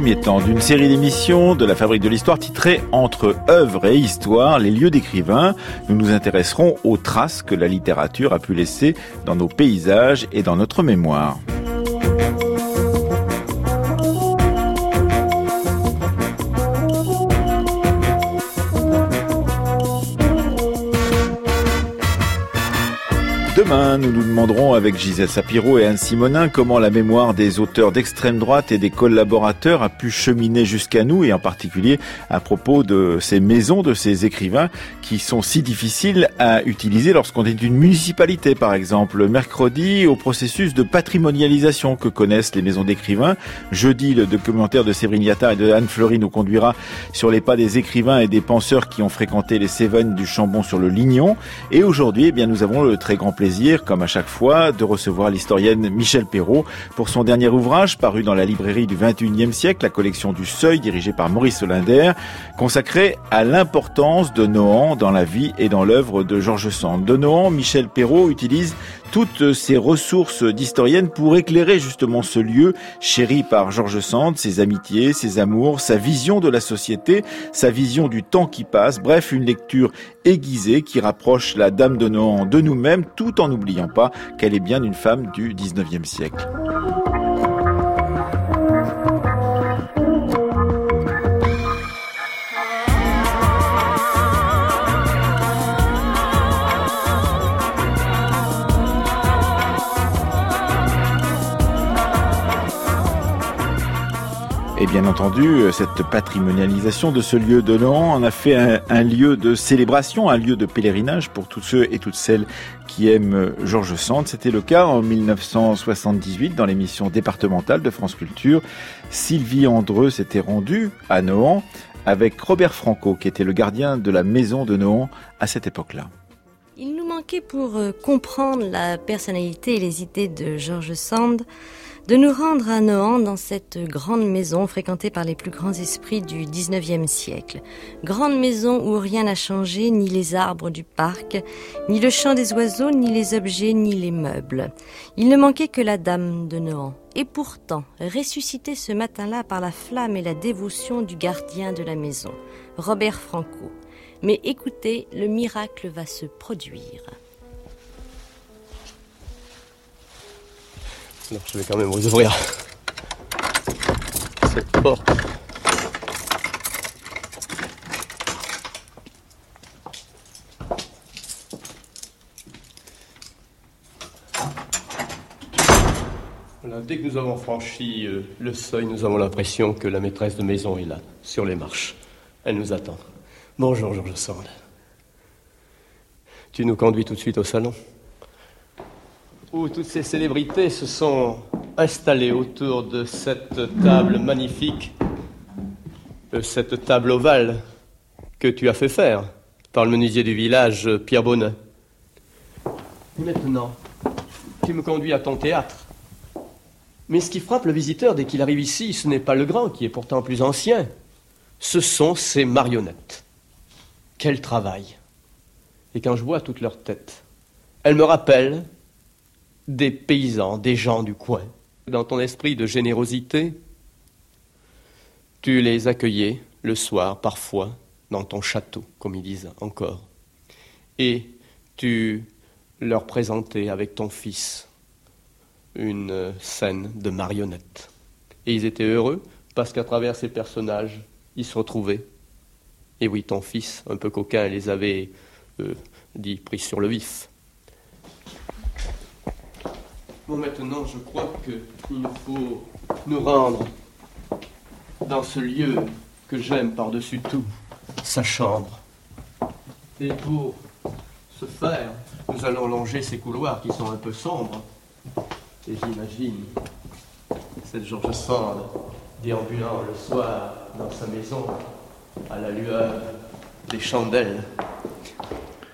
premier temps d'une série d'émissions de la Fabrique de l'Histoire titrée Entre œuvre et histoire, les lieux d'écrivains. Nous nous intéresserons aux traces que la littérature a pu laisser dans nos paysages et dans notre mémoire. Demain, nous nous demanderons avec Gisèle Sapiro et Anne Simonin comment la mémoire des auteurs d'extrême droite et des collaborateurs a pu cheminer jusqu'à nous, et en particulier à propos de ces maisons, de ces écrivains qui sont si difficiles à utiliser lorsqu'on est une municipalité, par exemple. Mercredi, au processus de patrimonialisation que connaissent les maisons d'écrivains. Jeudi, le documentaire de Séverine Yatta et de Anne Fleury nous conduira sur les pas des écrivains et des penseurs qui ont fréquenté les Cévennes du Chambon sur le Lignon. Et aujourd'hui, eh bien, nous avons le très grand plaisir, comme à chaque fois, de recevoir l'historienne Michèle Perrault pour son dernier ouvrage paru dans la librairie du XXIe siècle, la collection du Seuil, dirigée par Maurice Solander, consacrée à l'importance de Nohant dans la vie et dans l'œuvre de George Sand. De Nohant, Michèle Perrault utilise toutes ses ressources d'historienne pour éclairer justement ce lieu chéri par George Sand, ses amitiés, ses amours, sa vision de la société, sa vision du temps qui passe. Bref, une lecture aiguisée qui rapproche la Dame de Nohant de nous-mêmes, tout en n'oubliant pas qu'elle est bien une femme du XIXe siècle. Et bien entendu, cette patrimonialisation de ce lieu de Nohant en a fait un lieu de célébration, un lieu de pèlerinage pour tous ceux et toutes celles qui aiment George Sand. C'était le cas en 1978 dans l'émission départementale de France Culture. Sylvie Andreu s'était rendue à Nohant avec Robert Franco, qui était le gardien de la maison de Nohant à cette époque-là. Il nous manquait pour comprendre la personnalité et les idées de George Sand de nous rendre à Nohant dans cette grande maison fréquentée par les plus grands esprits du XIXe siècle. Grande maison où rien n'a changé, ni les arbres du parc, ni le chant des oiseaux, ni les objets, ni les meubles. Il ne manquait que la Dame de Nohant. Et pourtant, ressuscitée ce matin-là par la flamme et la dévotion du gardien de la maison, Robert Franco. Mais écoutez, le miracle va se produire. Non, je vais quand même vous ouvrir cette porte. Voilà, dès que nous avons franchi le seuil, nous avons l'impression que la maîtresse de maison est là, sur les marches. Elle nous attend. Bonjour, George Sand. Tu nous conduis tout de suite au salon, où toutes ces célébrités se sont installées autour de cette table magnifique, cette table ovale que tu as fait faire par le menuisier du village, Pierre Bonnet. Et maintenant, tu me conduis à ton théâtre. Mais ce qui frappe le visiteur dès qu'il arrive ici, ce n'est pas le grand, qui est pourtant plus ancien. Ce sont ces marionnettes. Quel travail! Et quand je vois toutes leurs têtes, elles me rappellent des paysans, des gens du coin. Dans ton esprit de générosité, tu les accueillais le soir, parfois, dans ton château, comme ils disent encore. Et tu leur présentais avec ton fils une scène de marionnettes. Et ils étaient heureux, parce qu'à travers ces personnages, ils se retrouvaient. Et oui, ton fils, un peu coquin, les avait, pris sur le vif. Bon, maintenant, je crois qu'il faut nous rendre dans ce lieu que j'aime par-dessus tout, sa chambre. Et pour ce faire, nous allons longer ces couloirs qui sont un peu sombres. Et j'imagine cette George Sand déambulant le soir dans sa maison à la lueur des chandelles.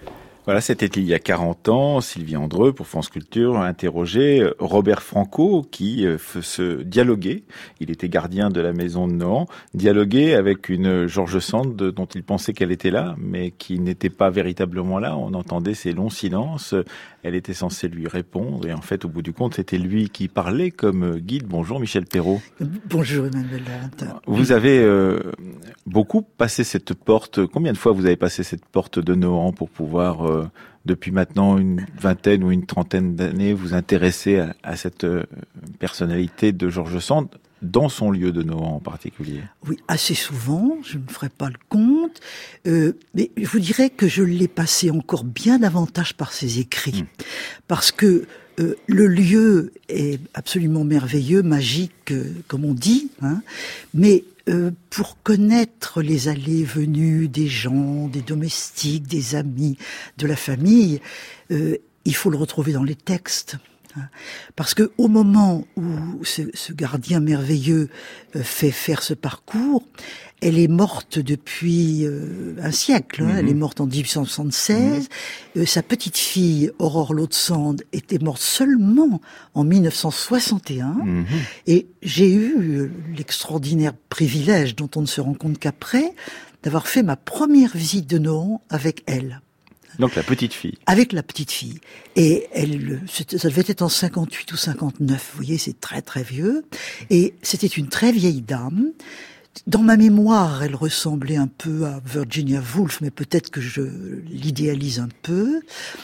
Voilà, c'était il y a 40 ans. Sylvie Andreu, pour France Culture, a interrogé Robert Franco, qui se dialoguait. Il était gardien de la maison de Nohant, dialoguait avec une George Sand dont il pensait qu'elle était là, mais qui n'était pas véritablement là. On entendait ses longs silences. Elle était censée lui répondre, et en fait, au bout du compte, c'était lui qui parlait comme guide. Bonjour Michel Perrault. Bonjour Emmanuel Larentin. Vous avez beaucoup passé cette porte. Combien de fois vous avez passé cette porte de Nohant pour pouvoir, depuis maintenant une vingtaine ou une trentaine d'années, vous intéresser à cette personnalité de George Sand dans son lieu de Nohant en particulier? Oui, assez souvent, je ne ferai pas le compte, mais je vous dirais que je l'ai passé encore bien davantage par ses écrits, parce que le lieu est absolument merveilleux, magique, comme on dit, hein, mais pour connaître les allées et venues des gens, des domestiques, des amis, de la famille, il faut le retrouver dans les textes. Parce que au moment où ce gardien merveilleux fait faire ce parcours, elle est morte depuis un siècle. Hein, elle est morte en 1876. Sa petite fille, Aurore Lode-Sand, était morte seulement en 1961. Et j'ai eu l'extraordinaire privilège, dont on ne se rend compte qu'après, d'avoir fait ma première visite de Nohant avec elle. Donc la petite fille. Avec la petite fille. Et ça devait être en 58 ou 59, vous voyez, c'est très très vieux. Et c'était une très vieille dame. Dans ma mémoire, elle ressemblait un peu à Virginia Woolf, mais peut-être que je l'idéalise un peu.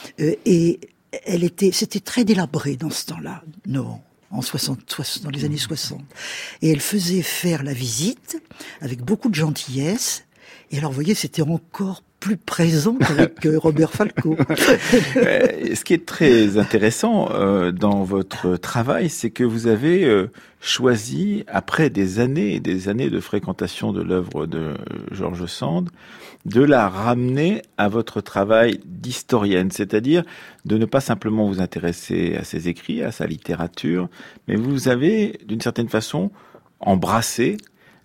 Et c'était très délabré dans ce temps-là, Nohant. Dans les années 60. Et elle faisait faire la visite avec beaucoup de gentillesse. Et alors, vous voyez, c'était encore plus présent qu'avec Robert Falco. Ce qui est très intéressant dans votre travail, c'est que vous avez choisi, après des années et des années de fréquentation de l'œuvre de George Sand, de la ramener à votre travail d'historienne, c'est-à-dire de ne pas simplement vous intéresser à ses écrits, à sa littérature, mais vous avez, d'une certaine façon, embrassé,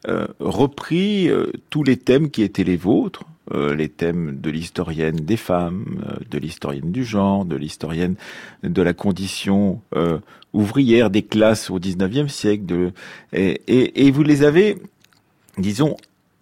repris tous les thèmes qui étaient les vôtres, les thèmes de l'historienne des femmes, de l'historienne du genre, de l'historienne de la condition ouvrière des classes au XIXe siècle, et vous les avez, disons,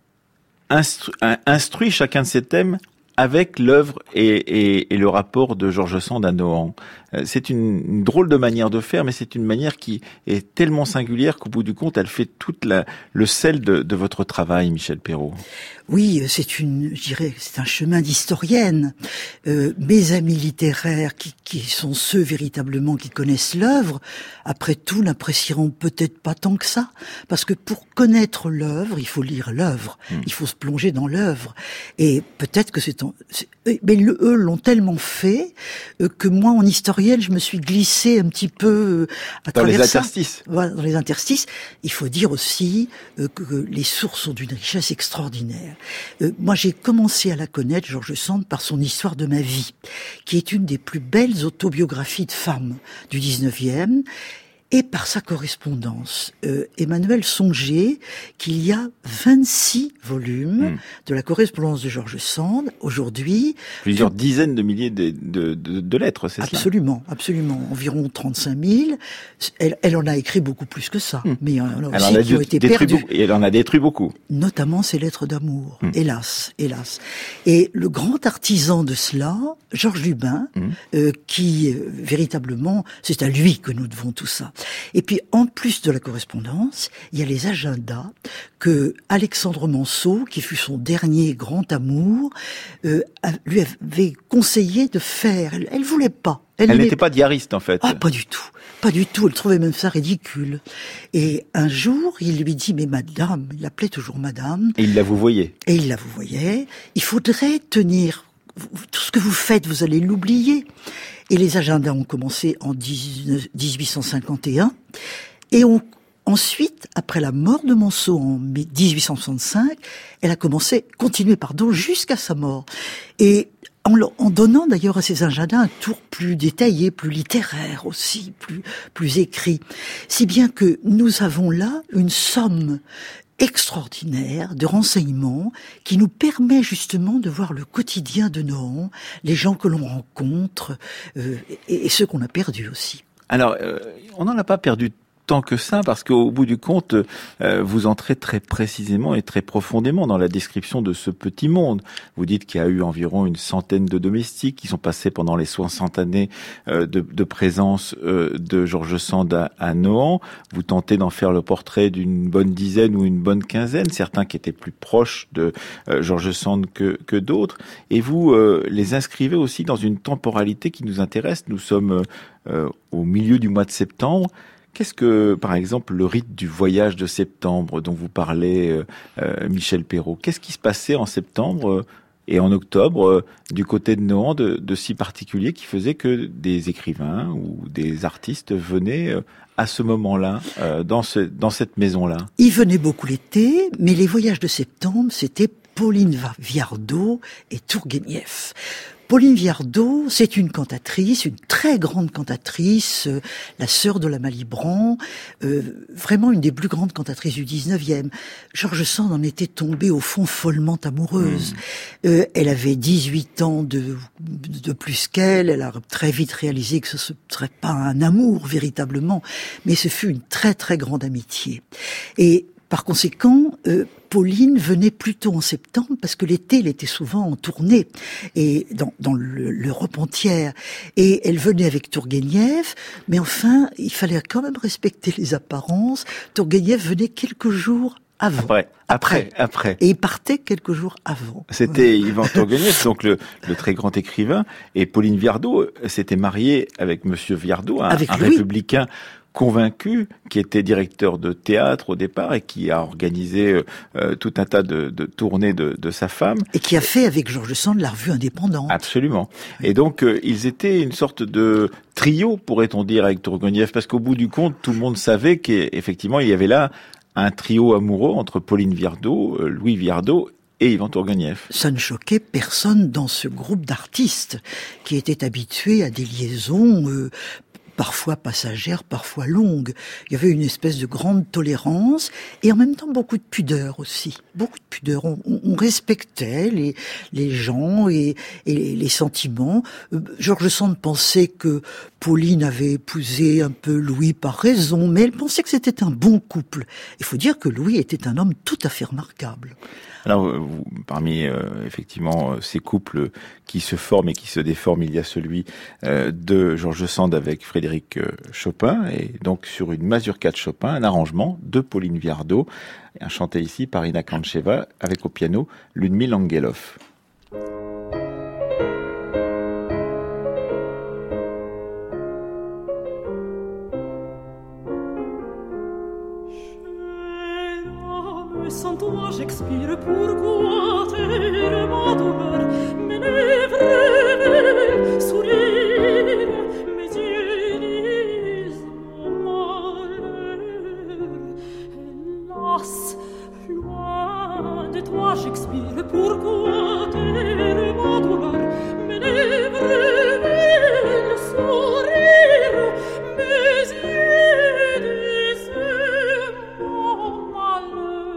instruit chacun de ces thèmes avec l'œuvre et le rapport de George Sand à Nohant. C'est une drôle de manière de faire, mais c'est une manière qui est tellement singulière qu'au bout du compte, elle fait toute le sel de votre travail, Michel Perrault. Oui, c'est un chemin d'historienne. Mes amis littéraires, qui sont ceux véritablement qui connaissent l'œuvre, après tout, n'apprécieront peut-être pas tant que ça, parce que pour connaître l'œuvre, il faut lire l'œuvre, il faut se plonger dans l'œuvre, et peut-être que mais eux l'ont tellement fait que moi, en historienne, je me suis glissée un petit peu à travers ça. Voilà, dans les interstices. Il faut dire aussi que les sources sont d'une richesse extraordinaire. Moi, j'ai commencé à la connaître, George Sand, par son Histoire de ma vie, qui est une des plus belles autobiographies de femmes du 19e, et par sa correspondance. Emmanuel songeait qu'il y a 26 volumes de la correspondance de George Sand. Aujourd'hui... Plusieurs dizaines de milliers de lettres, c'est absolument, ça? Absolument. Environ 35 000. Elle en a écrit beaucoup plus que ça. Mais il y en a aussi qui ont été perdus. Et elle en a détruit beaucoup. Notamment ses lettres d'amour. Hélas. Et le grand artisan de cela, Georges Lubin, qui, véritablement, c'est à lui que nous devons tout ça. Et puis, en plus de la correspondance, il y a les agendas que Alexandre Manceau, qui fut son dernier grand amour, lui avait conseillé de faire. Elle voulait pas. Elle n'était pas diariste, en fait. Ah, pas du tout. Pas du tout. Elle trouvait même ça ridicule. Et un jour, il lui dit, mais madame, il l'appelait toujours madame. Et il la vous voyait. Il faudrait tenir tout ce que vous faites, vous allez l'oublier. Et les agendas ont commencé en 1851. Et ensuite, après la mort de Manceau en 1865, elle a continué, jusqu'à sa mort. Et en donnant d'ailleurs à ces agendas un tour plus détaillé, plus littéraire aussi, plus écrit. Si bien que nous avons là une somme extraordinaire de renseignements qui nous permet justement de voir le quotidien de Nohant, les gens que l'on rencontre et ceux qu'on a perdus aussi. Alors, on n'en a pas perdu tant que ça, parce qu'au bout du compte, vous entrez très précisément et très profondément dans la description de ce petit monde. Vous dites qu'il y a eu environ une centaine de domestiques qui sont passés pendant les 60 années de présence de George Sand à Nohant. Vous tentez d'en faire le portrait d'une bonne dizaine ou une bonne quinzaine, certains qui étaient plus proches de George Sand que d'autres. Et vous les inscrivez aussi dans une temporalité qui nous intéresse. Nous sommes au milieu du mois de septembre. Qu'est-ce que, par exemple, le rite du voyage de septembre dont vous parlez, Michel Perrault, qu'est-ce qui se passait en septembre et en octobre du côté de Nohant de si particulier qui faisait que des écrivains ou des artistes venaient à ce moment-là, dans cette maison-là? Ils venaient beaucoup l'été, mais les voyages de septembre, c'était Pauline Viardot et Tourguenieff. Pauline Viardot, c'est une cantatrice, une très grande cantatrice, la sœur de la Malibran, vraiment une des plus grandes cantatrices du 19e. George Sand en était tombée au fond follement amoureuse. Elle avait 18 ans de plus qu'elle, elle a très vite réalisé que ce ne serait pas un amour véritablement, mais ce fut une très très grande amitié. Et par conséquent, Pauline venait plutôt en septembre parce que l'été, elle était souvent en tournée et dans l'Europe entière. Et elle venait avec Tourguenieff, mais enfin, il fallait quand même respecter les apparences. Tourguenieff venait quelques jours avant. Après. Et il partait quelques jours avant. C'était Yvan Tourguenieff, donc le très grand écrivain, et Pauline Viardot s'était mariée avec Monsieur Viardot, un républicain convaincu, qui était directeur de théâtre au départ et qui a organisé tout un tas de tournées de sa femme. Et qui a fait avec George Sand la revue indépendante. Absolument. Et donc, ils étaient une sorte de trio, pourrait-on dire, avec Tourguenieff, parce qu'au bout du compte, tout le monde savait qu'effectivement, il y avait là un trio amoureux entre Pauline Viardot, Louis Viardot et Yvan Tourguenieff. Ça ne choquait personne dans ce groupe d'artistes qui étaient habitués à des liaisons parfois passagères, parfois longues. Il y avait une espèce de grande tolérance et en même temps beaucoup de pudeur aussi. Beaucoup de pudeur. On respectait les gens et les sentiments. George Sand pensait que Pauline avait épousé un peu Louis par raison, mais elle pensait que c'était un bon couple. Il faut dire que Louis était un homme tout à fait remarquable. Alors, parmi effectivement ces couples qui se forment et qui se déforment, il y a celui de George Sand avec Frédéric Chopin, et donc sur une mazurka de Chopin, un arrangement de Pauline Viardot, chanté ici par Ina Krancheva, avec au piano Ludmil Angelov. Sans toi j'expire, pourquoi tellement douleur, mes lèvres sourire, mes yeux disent mon malheur. Hélas, loin de toi j'expire, pourquoi tellement douleur, mes lèvres sourire, mes yeux disent mon malheur.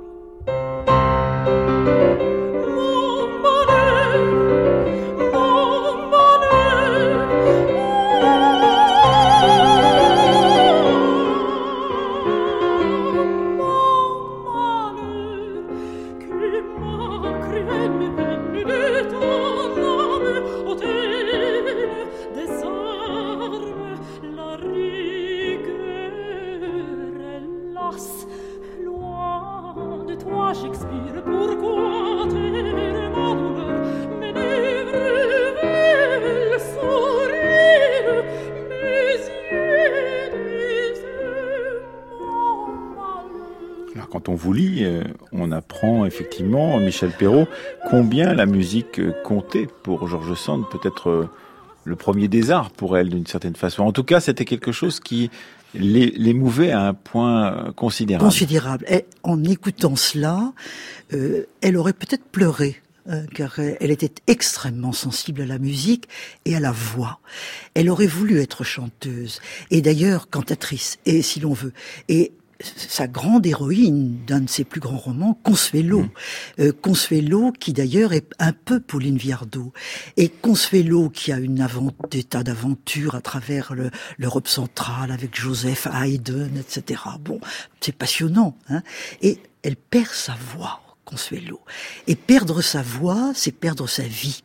Quand on vous lit, on apprend effectivement, Michel Perrault, combien la musique comptait pour George Sand, peut-être le premier des arts pour elle d'une certaine façon. En tout cas, c'était quelque chose qui l'émouvait à un point considérable. Considérable. Et en écoutant cela, elle aurait peut-être pleuré. Car elle était extrêmement sensible à la musique et à la voix. Elle aurait voulu être chanteuse, et d'ailleurs cantatrice, et si l'on veut. Et sa grande héroïne d'un de ses plus grands romans, Consuelo. Consuelo, qui d'ailleurs est un peu Pauline Viardot. Et Consuelo, qui a des tas d'aventures à travers l'Europe centrale, avec Joseph Haydn, etc. Bon, c'est passionnant, hein. Et elle perd sa voix, Consuelo. Et perdre sa voix, c'est perdre sa vie.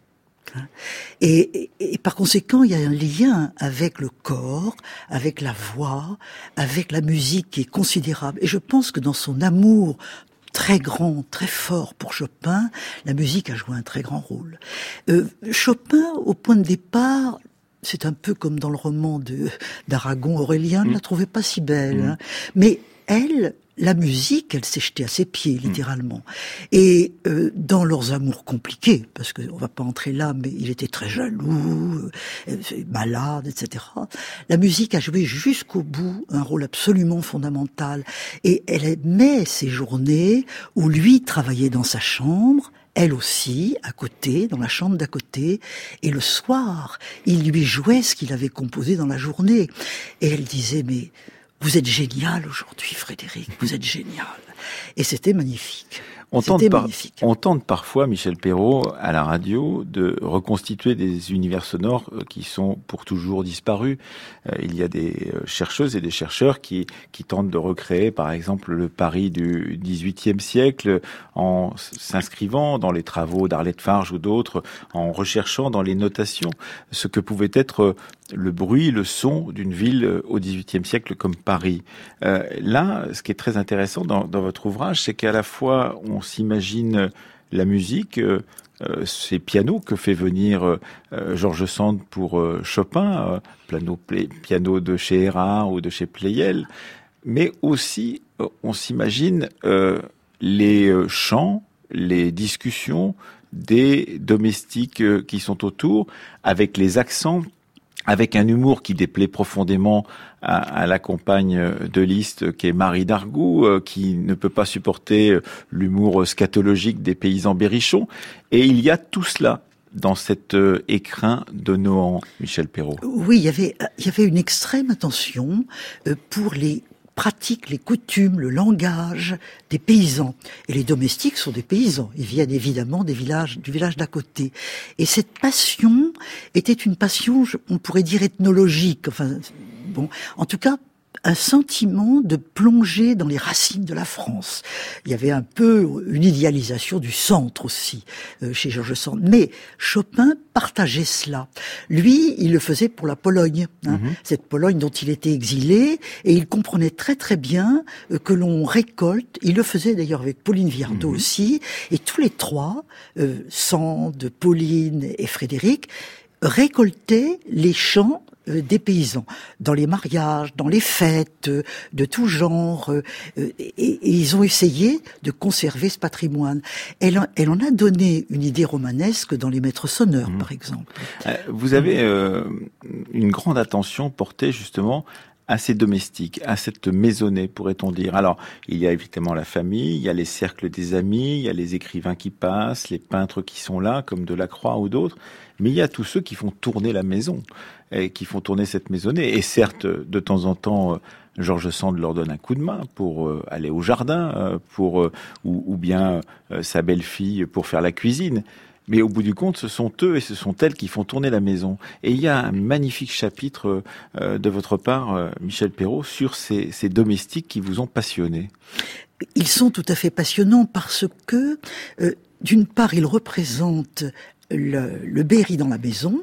Et par conséquent, il y a un lien avec le corps, avec la voix, avec la musique qui est considérable. Et je pense que dans son amour très grand, très fort pour Chopin, la musique a joué un très grand rôle. Chopin, au point de départ, c'est un peu comme dans le roman d'Aragon, Aurélien ne la trouvait pas si belle. Hein. Mais elle, la musique, elle s'est jetée à ses pieds, littéralement. Et dans leurs amours compliqués, parce qu'on va pas entrer là, mais il était très jaloux, malade, etc. La musique a joué jusqu'au bout un rôle absolument fondamental. Et elle aimait ces journées où lui travaillait dans sa chambre, elle aussi, à côté, dans la chambre d'à côté, et le soir, il lui jouait ce qu'il avait composé dans la journée. Et elle disait, mais vous êtes génial aujourd'hui, Frédéric, vous êtes génial. Et c'était magnifique. On tente parfois, Michel Perrault, à la radio, de reconstituer des univers sonores qui sont pour toujours disparus. Il y a des chercheuses et des chercheurs qui tentent de recréer, par exemple, le Paris du XVIIIe siècle en s'inscrivant dans les travaux d'Arlette Farge ou d'autres, en recherchant dans les notations ce que pouvait être le bruit, le son d'une ville au XVIIIe siècle comme Paris. Là, ce qui est très intéressant dans votre ouvrage, c'est qu'à la fois on s'imagine la musique, ces pianos que fait venir George Sand pour Chopin, piano de chez Erard ou de chez Pleyel, mais aussi on s'imagine les chants, les discussions des domestiques qui sont autour, avec les accents, avec un humour qui déplaît profondément à la compagne de Liszt, qui est Marie d'Argout, qui ne peut pas supporter l'humour scatologique des paysans berrichons. Et il y a tout cela dans cet écrin de Nohant, Michel Perrault. Oui, il y avait une extrême attention pour les pratiques, les coutumes, le langage des paysans. Et les domestiques sont des paysans. Ils viennent évidemment du village d'à côté. Et cette passion était une passion, on pourrait dire ethnologique. Enfin, bon, en tout cas, un sentiment de plonger dans les racines de la France. Il y avait un peu une idéalisation du centre aussi chez George Sand. Mais Chopin partageait cela. Lui, il le faisait pour la Pologne, cette Pologne dont il était exilé, et il comprenait très très bien que l'on récolte. Il le faisait d'ailleurs avec Pauline Viardot aussi, et tous les trois, Sand, Pauline et Frédéric, récoltaient les chants des paysans, dans les mariages, dans les fêtes, de tout genre, et ils ont essayé de conserver ce patrimoine. Elle en a donné une idée romanesque dans les maîtres sonneurs, par exemple. Vous avez une grande attention portée justement à ces domestiques, à cette maisonnée, pourrait-on dire. Alors, il y a évidemment la famille, il y a les cercles des amis, il y a les écrivains qui passent, les peintres qui sont là, comme Delacroix ou d'autres, mais il y a tous ceux qui font tourner la maison, et qui font tourner cette maisonnée. Et certes, de temps en temps, George Sand leur donne un coup de main pour aller au jardin, ou bien sa belle-fille pour faire la cuisine. Mais au bout du compte, ce sont eux et ce sont elles qui font tourner la maison. Et il y a un magnifique chapitre de votre part, Michel Perrault, sur ces domestiques qui vous ont passionné. Ils sont tout à fait passionnants parce que, d'une part, ils représentent le Berry dans la maison,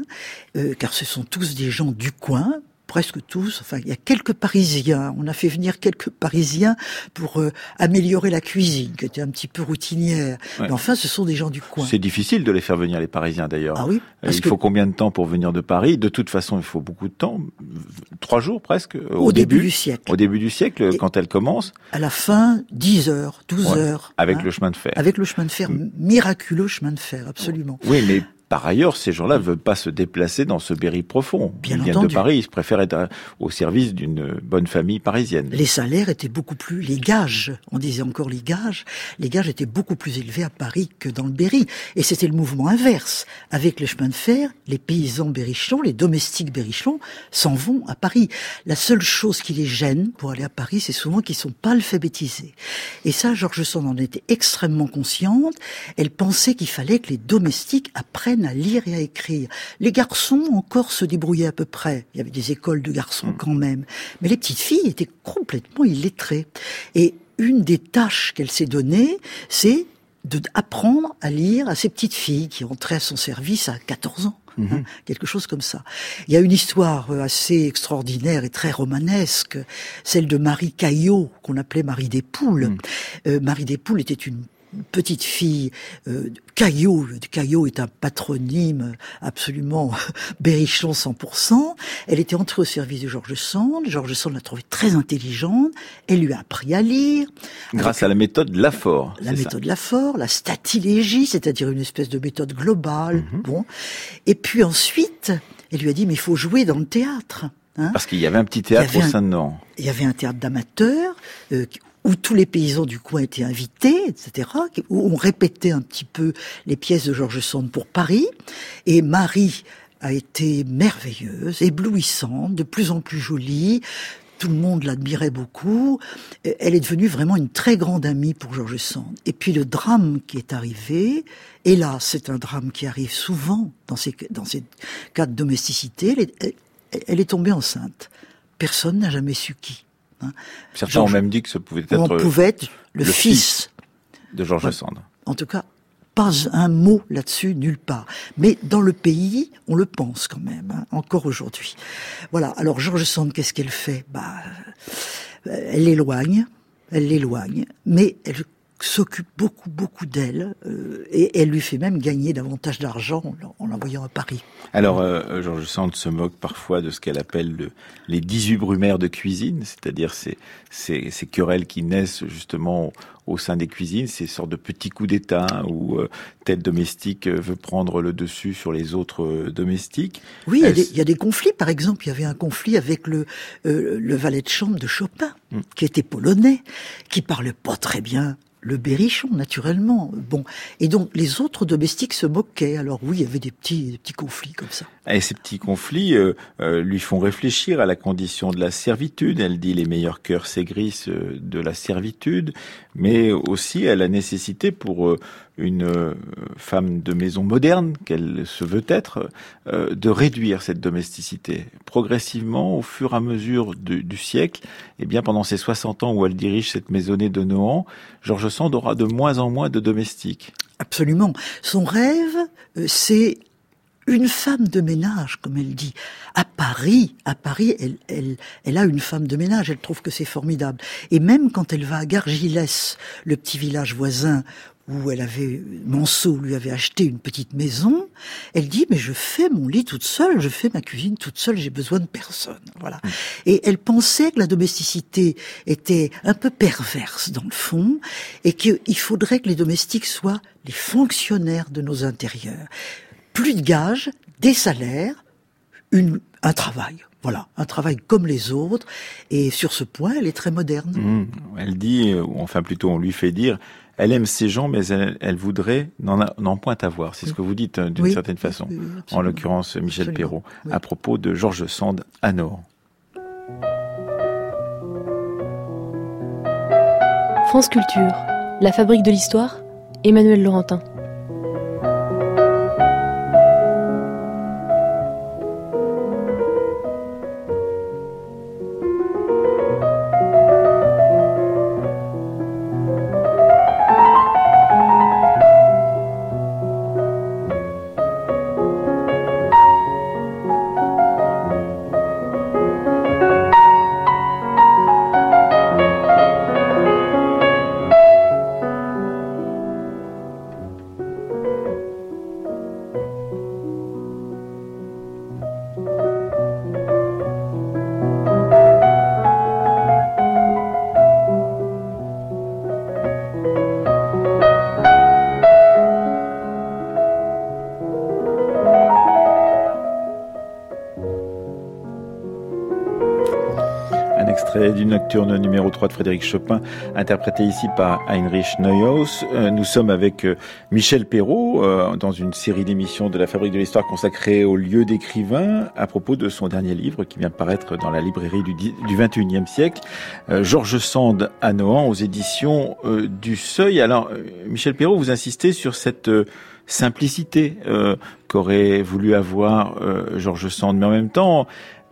car ce sont tous des gens du coin, presque tous. Enfin, il y a quelques Parisiens. On a fait venir quelques Parisiens pour améliorer la cuisine, qui était un petit peu routinière. Ouais. Mais enfin, ce sont des gens du coin. C'est difficile de les faire venir, les Parisiens, d'ailleurs. Ah oui. Il faut combien de temps pour venir de Paris? De toute façon, il faut beaucoup de temps. 3 jours, presque. Au début du siècle. Au début du siècle, quand elle commence. À la fin, 10 heures, 12 heures. Avec le chemin de fer. Avec le chemin de fer. Miraculeux chemin de fer, absolument. Oui, mais par ailleurs, ces gens-là ne veulent pas se déplacer dans ce Berry profond. Bien ils viennent entendu. de Paris, ils préfèrent être au service d'une bonne famille parisienne. Les salaires étaient beaucoup plus, les gages, on disait encore les gages étaient beaucoup plus élevés à Paris que dans le Berry. Et c'était le mouvement inverse. Avec les chemins de fer, les paysans berrichons, les domestiques berrichons s'en vont à Paris. La seule chose qui les gêne pour aller à Paris, c'est souvent qu'ils sont pas alphabétisés. Et ça, George Sand en était extrêmement consciente. Elle pensait qu'il fallait que les domestiques apprennent à lire et à écrire. Les garçons encore se débrouillaient à peu près. Il y avait des écoles de garçons quand même. Mais les petites filles étaient complètement illettrées. Et une des tâches qu'elle s'est donnée, c'est d'apprendre à lire à ces petites filles qui entraient à son service à 14 ans. Quelque chose comme ça. Il y a une histoire assez extraordinaire et très romanesque, celle de Marie Caillot, qu'on appelait Marie des Poules. Marie des Poules était une petite fille. Caillot est un patronyme absolument berrichon 100%. Elle était entrée au service de George Sand. George Sand l'a trouvée très intelligente. Elle lui a appris à lire. Grâce à la méthode Lafort. La méthode Lafort, la statilégie, c'est-à-dire une espèce de méthode globale. Bon. Et puis ensuite, elle lui a dit, mais il faut jouer dans le théâtre. Hein. Parce qu'il y avait un petit théâtre au sein de Nohant. Il y avait un théâtre d'amateurs, où tous les paysans du coin étaient invités, etc., où on répétait un petit peu les pièces de George Sand pour Paris. Et Marie a été merveilleuse, éblouissante, de plus en plus jolie. Tout le monde l'admirait beaucoup. Elle est devenue vraiment une très grande amie pour George Sand. Et puis le drame qui est arrivé, et là, c'est un drame qui arrive souvent dans ces cas de domesticité, elle est tombée enceinte. Personne n'a jamais su qui. Hein. Certains ont même dit que ce pouvait être le fils de George Sand. En tout cas, pas un mot là-dessus, nulle part. Mais dans le pays, on le pense quand même, hein, encore aujourd'hui. Voilà. Alors George Sand, qu'est-ce qu'elle fait ? Elle l'éloigne, mais elle s'occupe beaucoup d'elle, et elle lui fait même gagner davantage d'argent en l'envoyant à Paris. Alors, George Sand se moque parfois de ce qu'elle appelle les 18 brumaires de cuisine, c'est-à-dire ces querelles qui naissent justement au sein des cuisines, ces sortes de petits coups d'état où telle domestique veut prendre le dessus sur les autres domestiques. Oui, il y a des conflits. Par exemple, il y avait un conflit avec le valet de chambre de Chopin, qui était polonais, qui parlait pas très bien le berrichon, naturellement. Bon. Et donc, les autres domestiques se moquaient. Alors oui, il y avait des petits conflits comme ça. Et ces petits conflits lui font réfléchir à la condition de la servitude. Elle dit les meilleurs cœurs s'aigrissent de la servitude, mais aussi à la nécessité pour une femme de maison moderne, qu'elle se veut être, de réduire cette domesticité. Progressivement, au fur et à mesure du siècle, et bien pendant ces 60 ans où elle dirige cette maisonnée de Nohant, George Sand aura de moins en moins de domestiques. Absolument. Son rêve, c'est une femme de ménage, comme elle dit. À Paris, elle a une femme de ménage, elle trouve que c'est formidable. Et même quand elle va à Gargilès, le petit village voisin, où Manceau lui avait acheté une petite maison, elle dit, mais je fais mon lit toute seule, je fais ma cuisine toute seule, j'ai besoin de personne. Voilà. Et elle pensait que la domesticité était un peu perverse dans le fond, et qu'il faudrait que les domestiques soient les fonctionnaires de nos intérieurs. Plus de gages, des salaires, un travail. Voilà, un travail comme les autres. Et sur ce point, elle est très moderne. Elle dit, ou enfin plutôt on lui fait dire, elle aime ces gens, mais elle voudrait n'en point avoir. C'est ce que vous dites d'une certaine façon. En l'occurrence, Michel Perrault, à propos de George Sand à Nohant. France Culture, la fabrique de l'histoire, Emmanuel Laurentin. extrait du Nocturne numéro 3 de Frédéric Chopin, interprété ici par Heinrich Neuhaus. Nous sommes avec Michel Perrault, dans une série d'émissions de la Fabrique de l'Histoire consacrée au lieu d'écrivain, à propos de son dernier livre qui vient de paraître dans la librairie du 21e siècle, George Sand à Nohant, aux éditions du Seuil. Alors, Michel Perrault, vous insistez sur cette simplicité qu'aurait voulu avoir George Sand, mais en même temps,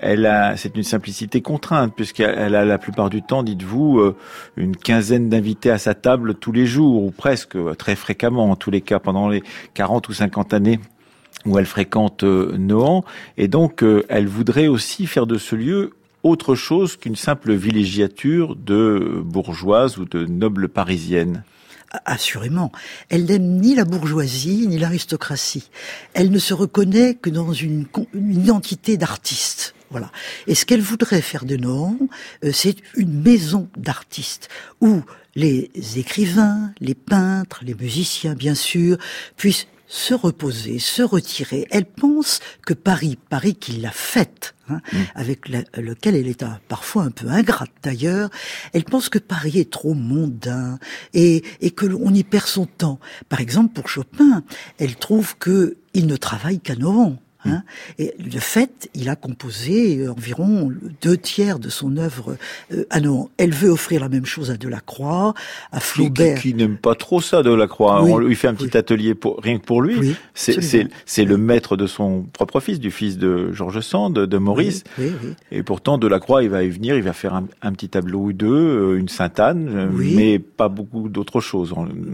c'est une simplicité contrainte, puisqu'elle a la plupart du temps, dites-vous, une quinzaine d'invités à sa table tous les jours, ou presque, très fréquemment, en tous les cas, pendant les 40 ou 50 années où elle fréquente Nohant. Et donc, elle voudrait aussi faire de ce lieu autre chose qu'une simple villégiature de bourgeoise ou de noble parisienne. Assurément. Elle n'aime ni la bourgeoisie, ni l'aristocratie. Elle ne se reconnaît que dans une identité d'artiste. Voilà. Et ce qu'elle voudrait faire de Nohant, c'est une maison d'artistes où les écrivains, les peintres, les musiciens, bien sûr, puissent se reposer, se retirer. Elle pense que Paris qui l'a faite, avec lequel elle est parfois un peu ingrate d'ailleurs, elle pense que Paris est trop mondain et que l'on y perd son temps. Par exemple, pour Chopin, elle trouve que il ne travaille qu'à Nohant. Et de fait, il a composé environ 2/3 de son œuvre à Nohant. Elle veut offrir la même chose à Delacroix, à Flaubert. Qui n'aime pas trop ça, Delacroix. Oui, on lui fait un petit atelier rien que pour lui. Oui, c'est le maître de son propre fils, du fils de George Sand, de Maurice. Oui. Et pourtant, Delacroix, il va y venir, il va faire un petit tableau ou deux, une Sainte-Anne, mais pas beaucoup d'autres choses.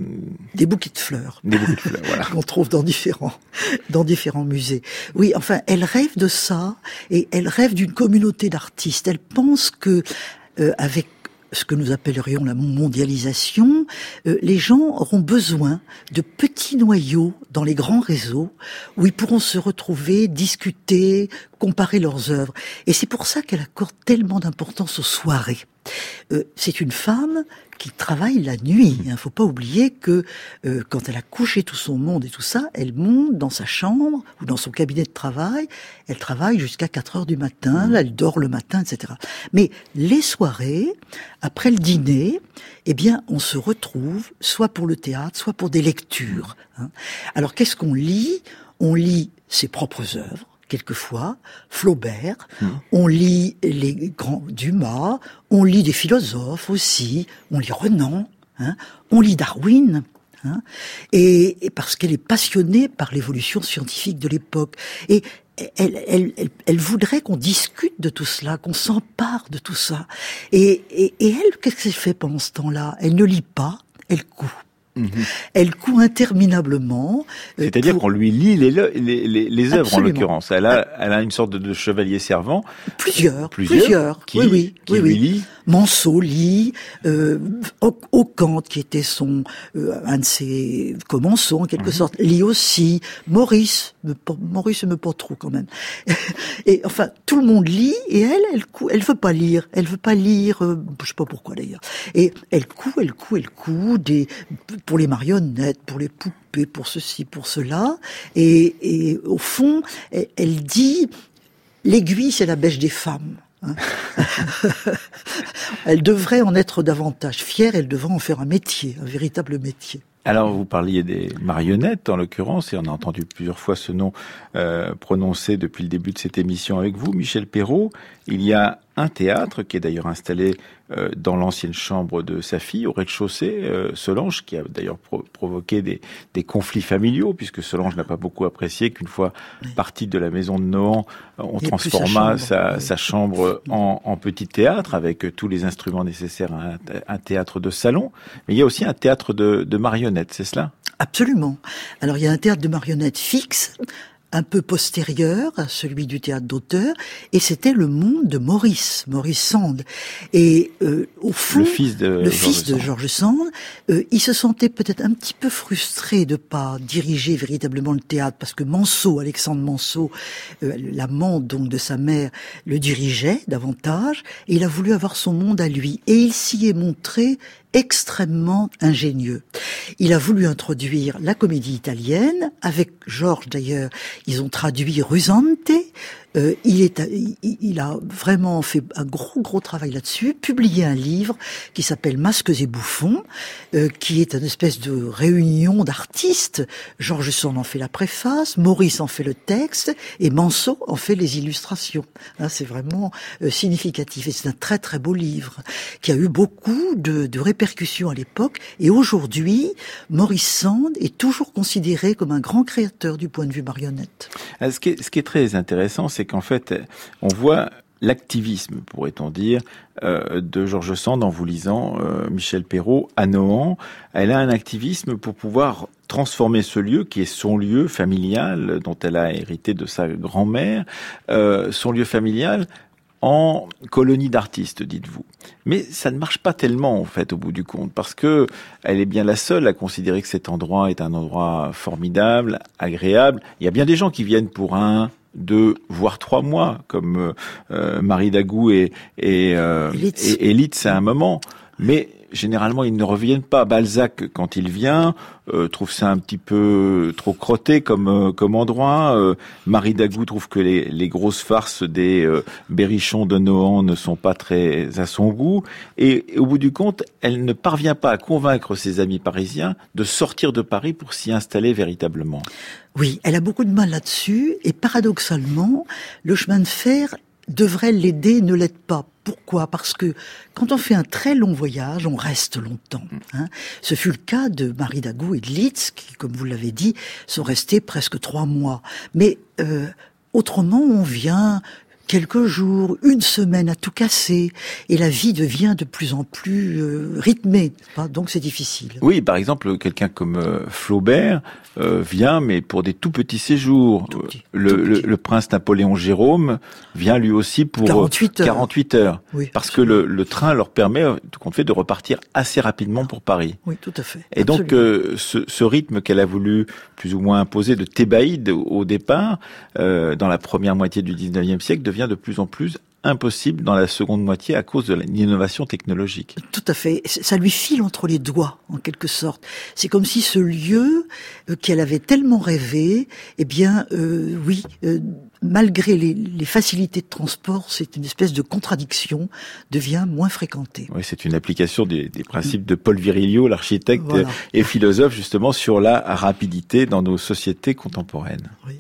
Des bouquets de fleurs. Des bouquets de fleurs, voilà. Qu'on trouve dans différents musées. Oui, enfin, elle rêve de ça, et elle rêve d'une communauté d'artistes. Elle pense que, avec ce que nous appellerions la mondialisation, les gens auront besoin de petits noyaux dans les grands réseaux où ils pourront se retrouver, discuter, comparer leurs œuvres. Et c'est pour ça qu'elle accorde tellement d'importance aux soirées. C'est une femme qui travaille la nuit. Il ne faut pas oublier que quand elle a couché tout son monde et tout ça, elle monte dans sa chambre ou dans son cabinet de travail. Elle travaille jusqu'à 4 heures du matin. Là, elle dort le matin, etc. Mais les soirées, après le dîner, eh bien, on se retrouve soit pour le théâtre, soit pour des lectures. Alors, qu'est-ce qu'on lit ? On lit ses propres œuvres. Quelquefois, Flaubert, on lit les grands Dumas, on lit des philosophes aussi, on lit Renan, on lit Darwin, et parce qu'elle est passionnée par l'évolution scientifique de l'époque. Et elle voudrait qu'on discute de tout cela, qu'on s'empare de tout ça. Et elle, qu'est-ce qu'elle fait pendant ce temps-là ? Elle ne lit pas, elle coud. Elle coud interminablement. C'est-à-dire qu'on lui lit les œuvres. Absolument. En l'occurrence. Elle a une sorte de chevalier servant. Plusieurs. Qui lui lit. Manceau lit, Ockhant, qui était un de ses commensaux, en quelque sorte, lit aussi, Maurice me pas trop quand même. Et enfin, tout le monde lit, et elle veut pas lire, je sais pas pourquoi d'ailleurs. Et elle coud, pour les marionnettes, pour les poupées, pour ceci, pour cela, et au fond, elle dit, l'aiguille, c'est la bêche des femmes. Elle devrait en être davantage fière, elle devrait en faire un métier, un véritable métier. Alors, vous parliez des marionnettes, en l'occurrence, et on a entendu plusieurs fois ce nom prononcé depuis le début de cette émission avec vous, Michel Perrault. Il y a un théâtre qui est d'ailleurs installé dans l'ancienne chambre de sa fille, au rez-de-chaussée, Solange, qui a d'ailleurs provoqué des conflits familiaux, puisque Solange n'a pas beaucoup apprécié qu'une fois partie de la maison de Nohant, on transforma sa chambre en petit théâtre, avec tous les instruments nécessaires à un théâtre de salon. Mais il y a aussi un théâtre de marionnettes, c'est cela ? Absolument. Alors il y a un théâtre de marionnettes fixe, un peu postérieur à celui du théâtre d'auteur, et c'était le monde de Maurice Sand. Et au fond, le fils de George Sand, il se sentait peut-être un petit peu frustré de pas diriger véritablement le théâtre, parce que Alexandre Manceau, l'amant donc de sa mère, le dirigeait davantage, et il a voulu avoir son monde à lui. Et il s'y est montré extrêmement ingénieux. Il a voulu introduire la comédie italienne, avec Georges d'ailleurs, ils ont traduit Rusante. Il a vraiment fait un gros travail là-dessus, publié un livre qui s'appelle Masques et bouffons, qui est une espèce de réunion d'artistes. George Sand en fait la préface, Maurice en fait le texte, et Manceau en fait les illustrations. C'est vraiment significatif, et c'est un très beau livre, qui a eu beaucoup de répercussions à l'époque, et aujourd'hui, Maurice Sand est toujours considéré comme un grand créateur du point de vue marionnette. Ce qui est très intéressant, c'est qu'en fait, on voit l'activisme, pourrait-on dire, de George Sand en vous lisant Michel Perrault à Nohant. Elle a un activisme pour pouvoir transformer ce lieu, qui est son lieu familial, dont elle a hérité de sa grand-mère, son lieu familial, en colonie d'artistes, dites-vous. Mais ça ne marche pas tellement, en fait, au bout du compte, parce que elle est bien la seule à considérer que cet endroit est un endroit formidable, agréable. Il y a bien des gens qui viennent pour 1, 2, voire 3 mois, comme Marie Dagou et Litz à un moment. Mais généralement, ils ne reviennent pas. Balzac, quand il vient, trouve ça un petit peu trop crotté comme endroit. Marie Dagou trouve que les grosses farces des Berrichons de Nohant ne sont pas très à son goût. Et au bout du compte, elle ne parvient pas à convaincre ses amis parisiens de sortir de Paris pour s'y installer véritablement. Oui, elle a beaucoup de mal là-dessus. Et paradoxalement, le chemin de fer devrait l'aider, ne l'aide pas. Pourquoi ? Parce que quand on fait un très long voyage, on reste longtemps. Ce fut le cas de Marie Dagou et de Litz, qui, comme vous l'avez dit, sont restés presque 3 mois. Mais autrement, on vient quelques jours, 1 semaine à tout casser, et la vie devient de plus en plus rythmée. Donc c'est difficile. Oui, par exemple, quelqu'un comme Flaubert vient, mais pour des tout petits séjours. Le prince Napoléon Jérôme vient lui aussi pour 48 heures. Oui, parce que le train leur permet, tout compte fait, de repartir assez rapidement pour Paris. Oui, tout à fait. Et absolument. Donc, ce rythme qu'elle a voulu plus ou moins imposer de Thébaïde au départ, dans la première moitié du 19e siècle, devient de plus en plus impossible dans la seconde moitié à cause de l'innovation technologique. Tout à fait. Ça lui file entre les doigts, en quelque sorte. C'est comme si ce lieu qu'elle avait tellement rêvé, malgré les facilités de transport, c'est une espèce de contradiction, devient moins fréquenté. Oui, c'est une application des principes de Paul Virilio, l'architecte et philosophe, justement, sur la rapidité dans nos sociétés contemporaines. Oui.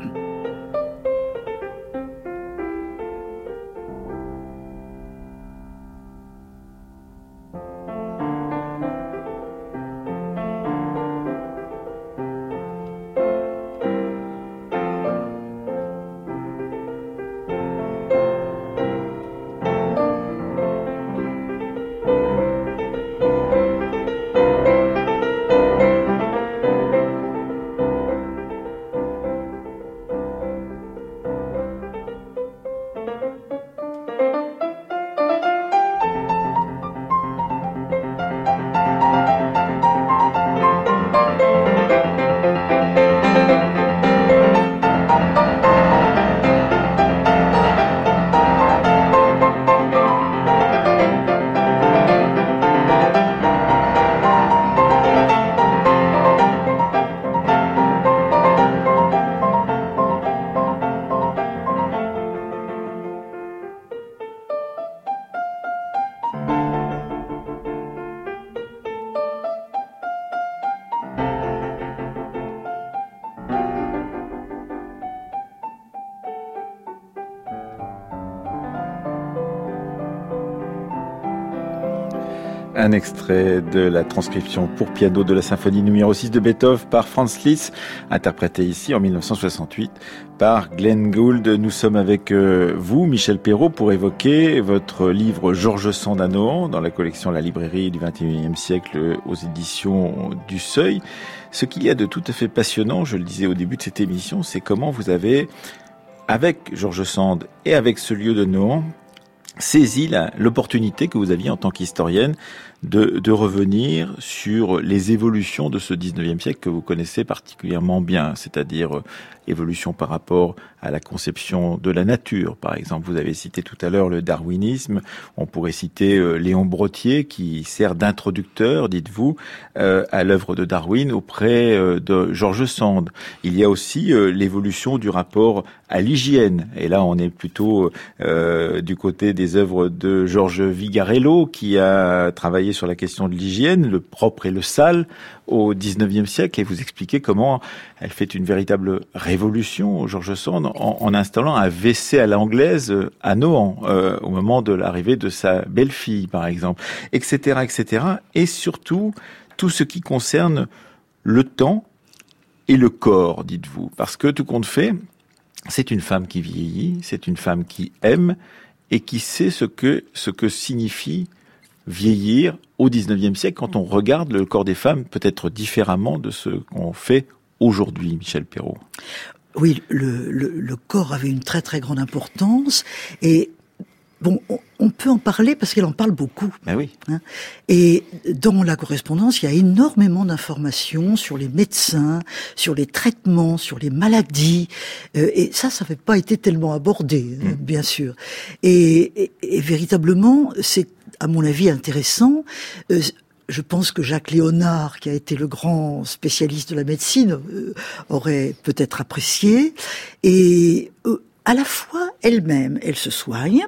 Un extrait de la transcription pour piano de la symphonie numéro 6 de Beethoven par Franz Liszt, interprété ici en 1968 par Glenn Gould. Nous sommes avec vous, Michel Perrault, pour évoquer votre livre George Sand à Nohant, dans la collection La Librairie du XXIe siècle aux éditions du Seuil. Ce qu'il y a de tout à fait passionnant, je le disais au début de cette émission, c'est comment vous avez, avec George Sand et avec ce lieu de Nohant, saisi l'opportunité que vous aviez en tant qu'historienne de revenir sur les évolutions de ce 19e siècle que vous connaissez particulièrement bien, c'est-à-dire évolution par rapport à la conception de la nature. Par exemple, vous avez cité tout à l'heure le darwinisme. On pourrait citer Léon Brottier qui sert d'introducteur, dites-vous, à l'œuvre de Darwin auprès de George Sand. Il y a aussi l'évolution du rapport à l'hygiène. Et là, on est plutôt du côté des œuvres de Georges Vigarello qui a travaillé sur la question de l'hygiène, le propre et le sale au 19e siècle. Et vous expliquez comment elle fait une véritable révolution, George Sand, en installant un WC à l'anglaise à Nohant, au moment de l'arrivée de sa belle-fille, par exemple, etc., etc. Et surtout, tout ce qui concerne le temps et le corps, dites-vous. Parce que tout compte fait, c'est une femme qui vieillit, c'est une femme qui aime et qui sait ce que signifie vieillir au 19e siècle quand on regarde le corps des femmes peut-être différemment de ce qu'on fait aujourd'hui, Michel Perrault. Oui, le corps avait une très très grande importance et bon, on peut en parler parce qu'elle en parle beaucoup. Ben oui. Hein. Et dans la correspondance, il y a énormément d'informations sur les médecins, sur les traitements, sur les maladies. Et ça n'avait pas été tellement abordé, bien sûr. Et véritablement, c'est, à mon avis, intéressant. Je pense que Jacques Léonard, qui a été le grand spécialiste de la médecine, aurait peut-être apprécié. Et à la fois, elle-même, elle se soigne.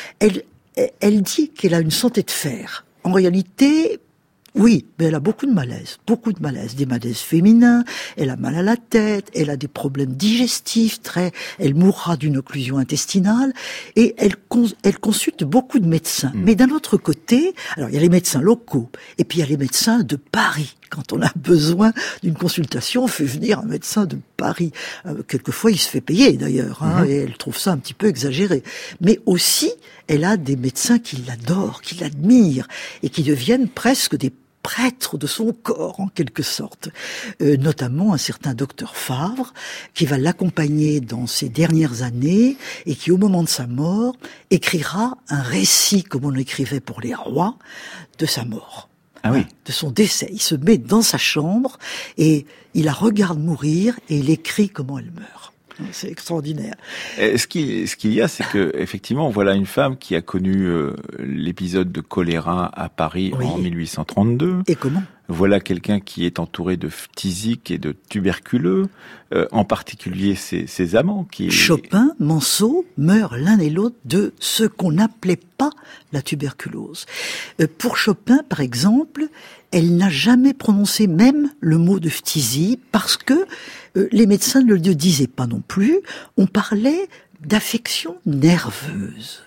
Elle dit qu'elle a une santé de fer. En réalité, oui, mais elle a beaucoup de malaises, des malaises féminins, elle a mal à la tête, elle a des problèmes digestifs, elle mourra d'une occlusion intestinale, et elle consulte beaucoup de médecins. Mais d'un autre côté, alors il y a les médecins locaux, et puis il y a les médecins de Paris. Quand on a besoin d'une consultation, on fait venir un médecin de Paris. Quelquefois, il se fait payer d'ailleurs, et elle trouve ça un petit peu exagéré. Mais aussi, elle a des médecins qui l'adorent, qui l'admirent, et qui deviennent presque des prêtre de son corps, en quelque sorte. Notamment un certain docteur Favre, qui va l'accompagner dans ses dernières années, et qui, au moment de sa mort, écrira un récit, comme on l'écrivait pour les rois, de sa mort. Ah oui. De son décès. Il se met dans sa chambre, et il la regarde mourir, et il écrit comment elle meurt. C'est extraordinaire. Ce qu'il y a, c'est que effectivement, voilà une femme qui a connu l'épisode de choléra à Paris en 1832. Et comment ? Voilà quelqu'un qui est entouré de phtisiques et de tuberculeux, en particulier ses amants. Chopin, Manceau meurent l'un et l'autre de ce qu'on n'appelait pas la tuberculose. Pour Chopin, par exemple, elle n'a jamais prononcé même le mot de phtisie parce que les médecins ne le disaient pas non plus. On parlait d'affection nerveuse.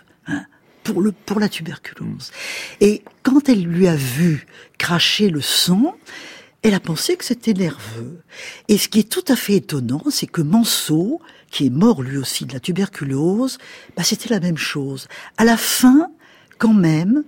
Pour la tuberculose. Et quand elle lui a vu cracher le sang, elle a pensé que c'était nerveux. Et ce qui est tout à fait étonnant, c'est que Manceau, qui est mort lui aussi de la tuberculose, c'était la même chose. À la fin, quand même,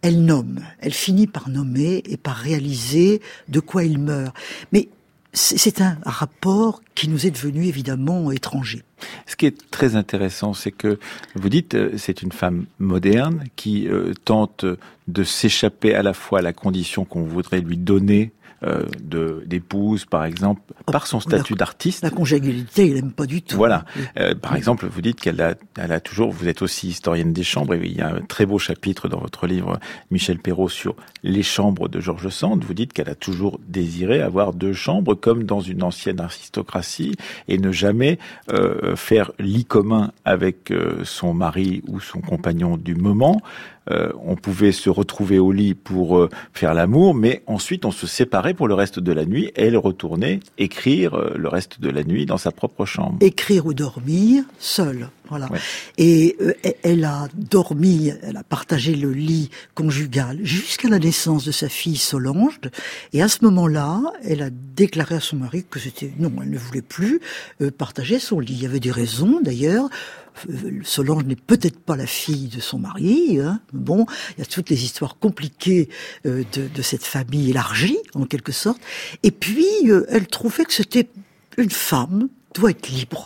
elle finit par nommer et par réaliser de quoi il meurt. Mais c'est un rapport qui nous est devenu évidemment étranger. Ce qui est très intéressant, c'est que vous dites c'est une femme moderne qui tente de s'échapper à la fois à la condition qu'on voudrait lui donner d'épouse, par exemple, par son statut d'artiste. La conjugalité, il n'aime pas du tout. Voilà. Par exemple, vous dites qu'elle a toujours, vous êtes aussi historienne des chambres, et il y a un très beau chapitre dans votre livre, Michel Perrault, sur les chambres de George Sand. Vous dites qu'elle a toujours désiré avoir 2 chambres, comme dans une ancienne aristocratie, et ne jamais faire lit commun avec son mari ou son compagnon du moment. On pouvait se retrouver au lit pour faire l'amour, mais ensuite on se séparait pour le reste de la nuit et elle retournait écrire le reste de la nuit dans sa propre chambre. Écrire ou dormir seule, voilà. Ouais. Et elle a dormi, elle a partagé le lit conjugal jusqu'à la naissance de sa fille Solange. Et à ce moment-là, elle a déclaré à son mari que non, elle ne voulait plus partager son lit. Il y avait des raisons d'ailleurs. Solange n'est peut-être pas la fille de son mari. Bon, il y a toutes les histoires compliquées de cette famille élargie, en quelque sorte. Et puis, elle trouvait que une femme doit être libre.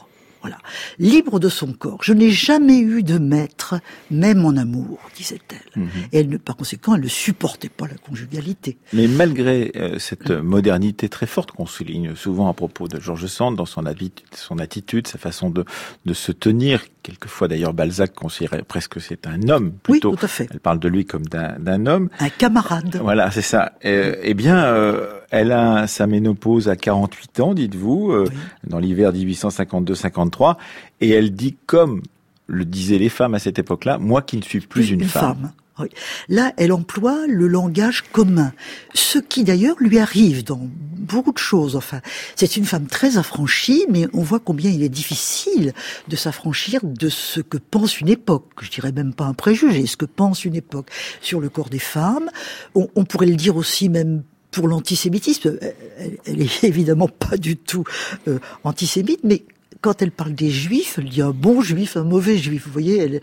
Voilà. Libre de son corps. Je n'ai jamais eu de maître, même en amour, disait-elle. Et elle, par conséquent, elle ne supportait pas la conjugalité. Mais malgré cette modernité très forte qu'on souligne souvent à propos de George Sand, dans son attitude, sa façon de se tenir, quelquefois d'ailleurs Balzac considérait presque que c'est un homme, plutôt. Oui, tout à fait. Elle parle de lui comme d'un homme. Un camarade. Voilà, c'est ça. Eh bien, elle a sa ménopause à 48 ans, dites-vous, dans l'hiver 1852-53. Et elle dit, comme le disaient les femmes à cette époque-là, moi qui ne suis plus une femme. Oui. Là, elle emploie le langage commun, ce qui d'ailleurs lui arrive dans beaucoup de choses. Enfin, c'est une femme très affranchie, mais on voit combien il est difficile de s'affranchir de ce que pense une époque. Je dirais même pas un préjugé, ce que pense une époque sur le corps des femmes. On pourrait le dire aussi même pour l'antisémitisme. Elle est évidemment pas du tout antisémite, mais quand elle parle des juifs, elle dit un bon juif, un mauvais juif. Vous voyez,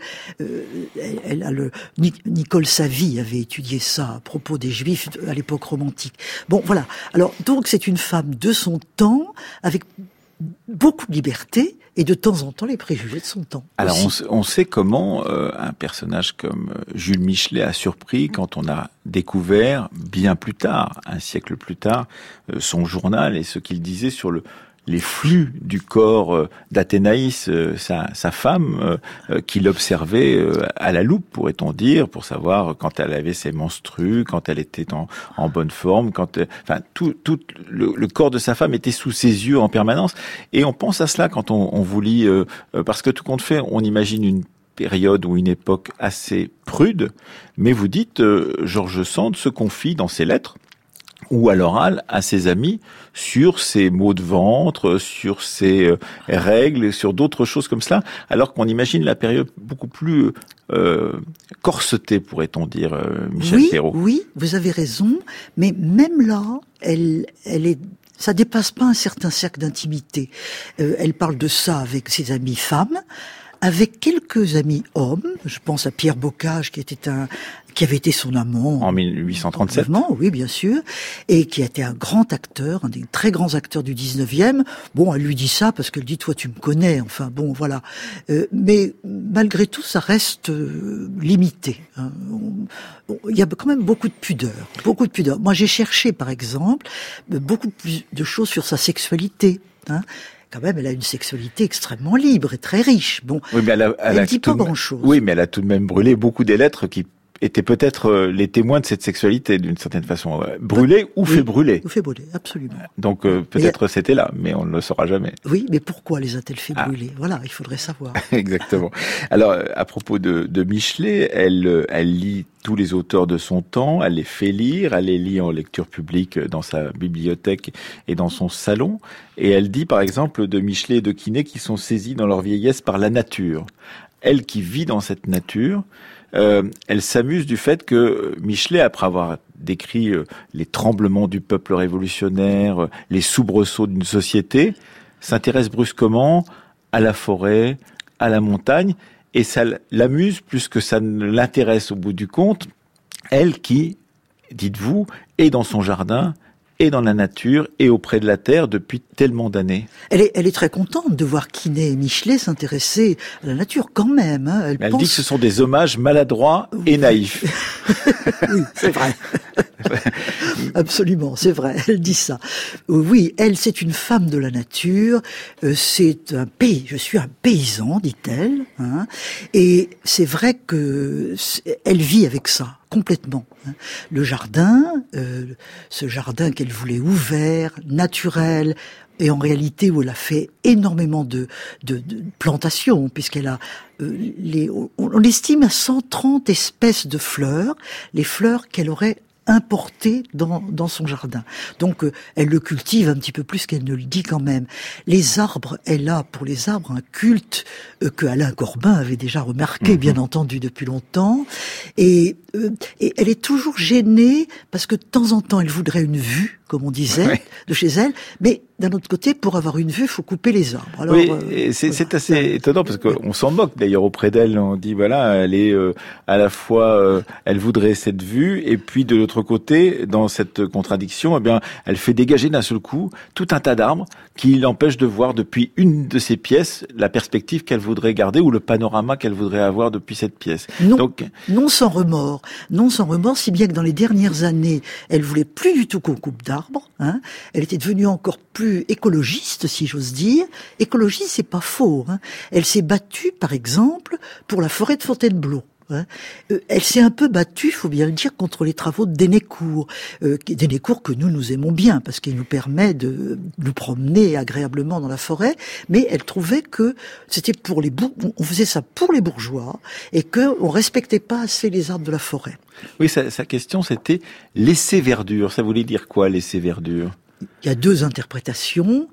elle a Nicole Savy avait étudié ça à propos des juifs à l'époque romantique. Bon, voilà. Alors, donc, c'est une femme de son temps, avec beaucoup de liberté, et de temps en temps les préjugés de son temps. Alors, on sait comment un personnage comme Jules Michelet a surpris quand on a découvert, bien plus tard, un siècle plus tard, son journal et ce qu'il disait sur les flux du corps d'Athénaïs, sa femme, qu'il observait à la loupe, pourrait-on dire, pour savoir quand elle avait ses menstrues, quand elle était en bonne forme, tout le corps de sa femme était sous ses yeux en permanence. Et on pense à cela quand on vous lit, parce que tout compte fait, on imagine une période ou une époque assez prude, mais vous dites, George Sand se confie dans ses lettres, ou à l'oral, à ses amis, sur ses maux de ventre, sur ses règles, sur d'autres choses comme cela, alors qu'on imagine la période beaucoup plus corsetée, pourrait-on dire, Michel Perrault. Oui, vous avez raison, mais même là, ça dépasse pas un certain cercle d'intimité. Elle parle de ça avec ses amis femmes, avec quelques amis hommes. Je pense à Pierre Bocage, qui avait été son amant. En 1837. Oui, bien sûr. Et qui a été un grand acteur, un des très grands acteurs du 19e. Bon, elle lui dit ça parce qu'elle dit, toi, tu me connais. Enfin, bon, voilà. Mais malgré tout, ça reste limité. Hein. Il y a quand même beaucoup de pudeur. Beaucoup de pudeur. Moi, j'ai cherché, par exemple, beaucoup plus de choses sur sa sexualité. Hein. Quand même, elle a une sexualité extrêmement libre et très riche. Bon, oui, mais elle dit pas grand-chose. Oui, mais elle a tout de même brûlé beaucoup des lettres qui étaient peut-être les témoins de cette sexualité, d'une certaine façon. Brûlé ou fait brûler. Ou fait brûler, absolument. Donc peut-être c'était là, mais on ne le saura jamais. Oui, mais pourquoi les a-t-elle fait brûler? Voilà, il faudrait savoir. Exactement. Alors, à propos de Michelet, elle lit tous les auteurs de son temps, elle les fait lire, elle les lit en lecture publique dans sa bibliothèque et dans son salon, et elle dit par exemple de Michelet et de Quinet qui sont saisis dans leur vieillesse par la nature. Elle qui vit dans cette nature, elle s'amuse du fait que Michelet, après avoir décrit les tremblements du peuple révolutionnaire, les soubresauts d'une société, s'intéresse brusquement à la forêt, à la montagne, et ça l'amuse plus que ça ne l'intéresse au bout du compte. Elle qui, dites-vous, est dans son jardin, et dans la nature et auprès de la terre depuis tellement d'années. Elle est très contente de voir Quinet et Michelet s'intéresser à la nature quand même. Hein. Elle dit que ce sont des hommages maladroits et naïfs. Oui, c'est vrai. Absolument, c'est vrai, elle dit ça. Oui, elle, c'est une femme de la nature, c'est un pays, je suis un paysan, dit-elle, hein, et c'est vrai que elle vit avec ça, complètement. Hein. Le jardin, ce jardin qu'elle voulait ouvert, naturel, et en réalité où elle a fait énormément de plantations, puisqu'elle a on estime à 130 espèces de fleurs, les fleurs qu'elle aurait importées dans son jardin. Donc elle le cultive un petit peu plus qu'elle ne le dit quand même. Les arbres, elle a pour les arbres un culte que Alain Corbin avait déjà remarqué, bien entendu, depuis longtemps. Et elle est toujours gênée parce que de temps en temps elle voudrait une vue comme on disait, de chez elle. Mais d'un autre côté, pour avoir une vue, il faut couper les arbres. Alors, c'est assez étonnant parce qu'on s'en moque d'ailleurs auprès d'elle. On dit voilà, elle est à la fois, elle voudrait cette vue et puis de l'autre côté, dans cette contradiction, eh bien, elle fait dégager d'un seul coup tout un tas d'arbres qui l'empêchent de voir depuis une de ses pièces la perspective qu'elle voudrait garder ou le panorama qu'elle voudrait avoir depuis cette pièce. Non sans remords, si bien que dans les dernières années, elle voulait plus du tout qu'on coupe d'arbres. Elle était devenue encore plus écologiste, si j'ose dire. Écologiste, c'est pas faux. Elle s'est battue, par exemple, pour la forêt de Fontainebleau. Elle s'est un peu battue, faut bien le dire, contre les travaux de Dénécourt. Dénécourt que nous aimons bien, parce qu'il nous permet de nous promener agréablement dans la forêt, mais elle trouvait que c'était on faisait ça pour les bourgeois, et qu'on respectait pas assez les arbres de la forêt. Oui, sa question c'était laisser verdure. Ça voulait dire quoi, laisser verdure? Il y a deux interprétations,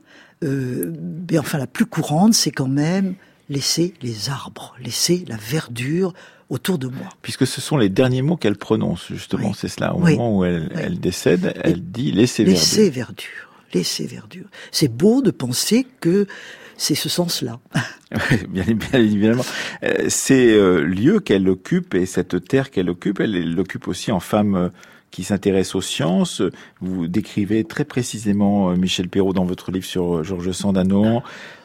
mais enfin la plus courante, c'est quand même laisser les arbres, laisser la verdure autour de moi. Puisque ce sont les derniers mots qu'elle prononce, justement, c'est cela. Au moment où elle décède, elle dit laisser verdure. Laisser verdure, laisser verdure. C'est beau de penser que c'est ce sens-là. Bien évidemment. Ces lieux qu'elle occupe et cette terre qu'elle occupe, elle l'occupe aussi en femme qui s'intéresse aux sciences. Vous décrivez très précisément, Michel Perrault, dans votre livre sur George Sand à Nohant,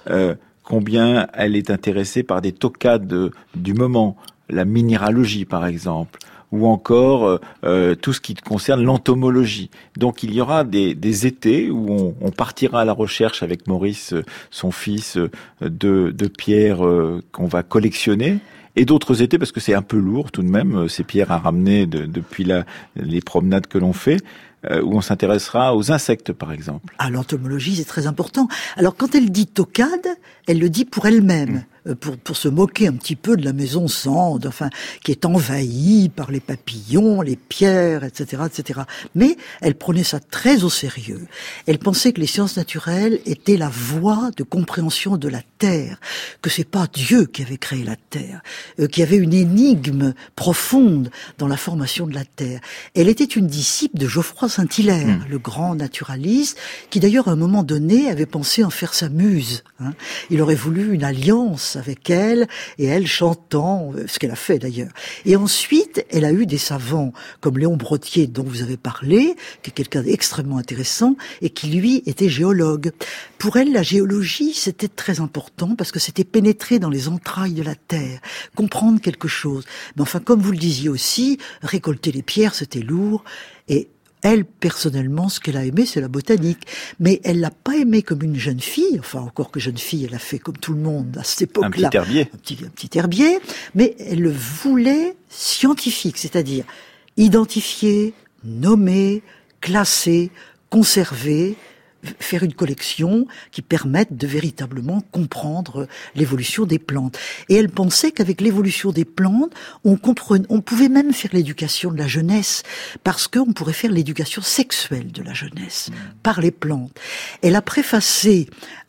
combien elle est intéressée par des toccades du moment, la minéralogie par exemple, ou encore tout ce qui concerne l'entomologie. Donc il y aura des étés où on partira à la recherche avec Maurice, son fils, de pierres qu'on va collectionner, et d'autres étés, parce que c'est un peu lourd tout de même, ces pierres à ramener depuis les promenades que l'on fait, où on s'intéressera aux insectes, par exemple. Ah, l'entomologie, c'est très important. Alors, quand elle dit toccade, elle le dit pour elle-même, pour se moquer un petit peu de la maison Sand, enfin, qui est envahie par les papillons, les pierres, etc., etc. Mais elle prenait ça très au sérieux. Elle pensait que les sciences naturelles étaient la voie de compréhension de la Terre, que c'est pas Dieu qui avait créé la Terre, qu'il y avait une énigme profonde dans la formation de la Terre. Elle était une disciple de Geoffroy Saint-Hilaire, le grand naturaliste, qui d'ailleurs à un moment donné avait pensé en faire sa muse. Il aurait voulu une alliance avec elle, et elle chantant, ce qu'elle a fait d'ailleurs. Et ensuite, elle a eu des savants comme Léon Brottier, dont vous avez parlé, qui est quelqu'un d'extrêmement intéressant, et qui lui était géologue. Pour elle, la géologie, c'était très important, parce que c'était pénétrer dans les entrailles de la Terre, comprendre quelque chose. Mais enfin, comme vous le disiez aussi, récolter les pierres, c'était lourd, et elle, personnellement, ce qu'elle a aimé, c'est la botanique. Mais elle l'a pas aimé comme une jeune fille. Enfin, encore que jeune fille, elle a fait comme tout le monde à cette époque-là. Un petit herbier. Un petit herbier. Mais elle le voulait scientifique, c'est-à-dire identifier, nommer, classer, conserver, faire une collection qui permette de véritablement comprendre l'évolution des plantes. Et elle pensait qu'avec l'évolution des plantes, on pouvait même faire l'éducation de la jeunesse, parce qu'on pourrait faire l'éducation sexuelle de la jeunesse par les plantes. Elle a préfacé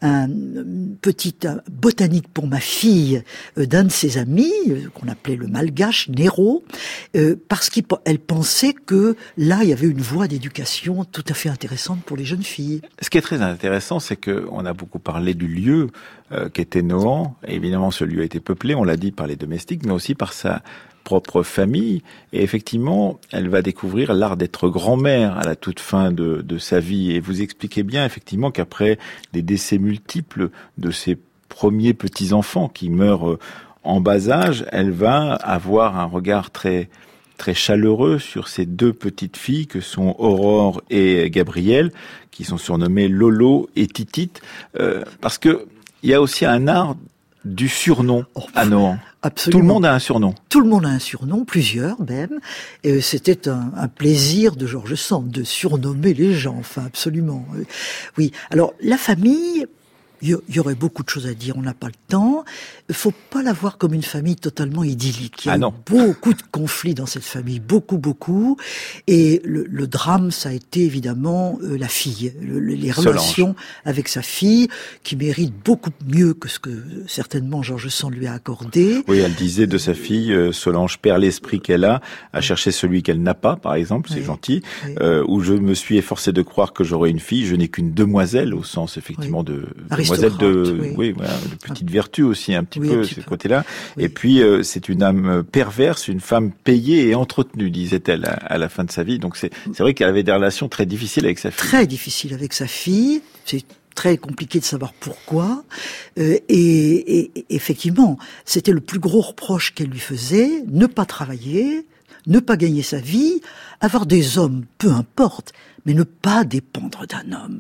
une petite botanique pour ma fille d'un de ses amis, qu'on appelait le malgache, Nero, parce qu'elle pensait que là, il y avait une voie d'éducation tout à fait intéressante pour les jeunes filles. Ce qui est très intéressant, c'est qu'on a beaucoup parlé du lieu qu'était Nohant. Et évidemment, ce lieu a été peuplé, on l'a dit, par les domestiques, mais aussi par sa propre famille. Et effectivement, elle va découvrir l'art d'être grand-mère à la toute fin de sa vie. Et vous expliquez bien, effectivement, qu'après des décès multiples de ses premiers petits-enfants qui meurent en bas âge, elle va avoir un regard très chaleureux sur ces deux petites filles que sont Aurore et Gabrielle, qui sont surnommées Lolo et Titite, parce que il y a aussi un art du surnom à Nohant. Absolument. Tout le monde a un surnom. Tout le monde a un surnom, plusieurs même. Et c'était un plaisir de George Sand de surnommer les gens, enfin absolument. Oui. Alors la famille, il y aurait beaucoup de choses à dire, on n'a pas le temps. Il faut pas la voir comme une famille totalement idyllique. Il y a beaucoup de conflits dans cette famille, beaucoup. Et le drame, ça a été évidemment la fille, les relations avec sa fille, qui mérite beaucoup mieux que ce que certainement George Sand lui a accordé. Oui, elle disait de sa fille, Solange perd l'esprit qu'elle a, à chercher celui qu'elle n'a pas, par exemple, c'est gentil. Où je me suis efforcé de croire que j'aurais une fille, je n'ai qu'une demoiselle, au sens effectivement de demoiselle de petite vertu aussi, un petit peu, ce côté-là. Oui. Et puis, c'est une âme perverse, une femme payée et entretenue, disait-elle, à la fin de sa vie. Donc c'est vrai qu'elle avait des relations très difficiles avec sa fille. Très difficiles avec sa fille, c'est très compliqué de savoir pourquoi. Et effectivement, c'était le plus gros reproche qu'elle lui faisait, ne pas travailler, ne pas gagner sa vie, avoir des hommes, peu importe, mais ne pas dépendre d'un homme,